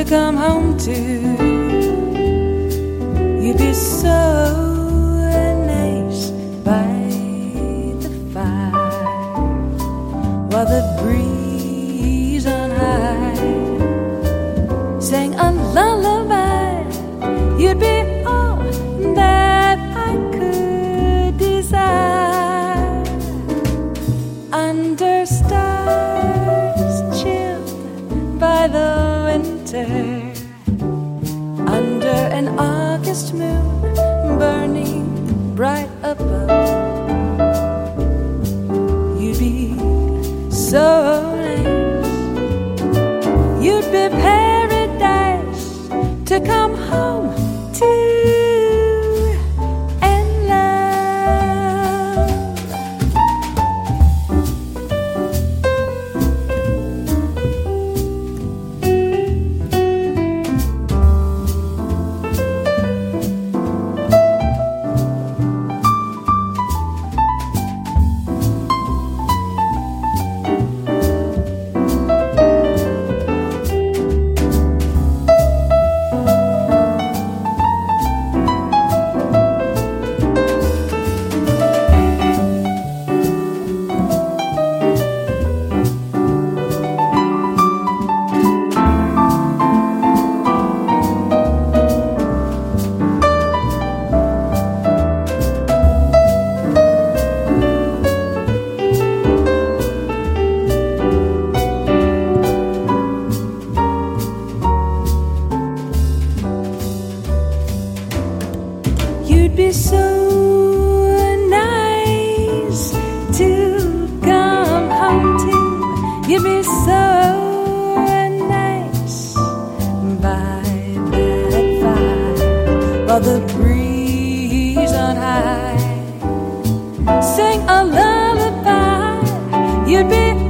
come home to. You'd be so nice by the fire while the breeze on high sang a lullaby. You'd be all that I could desire under stars chilled by the winter, under an August moon burning bright above. You'd be so nice. You'd be paradise to come home to and love. You'd be so nice to come home to. You'd be so nice by that fire while the breeze on high sang a lullaby. You'd be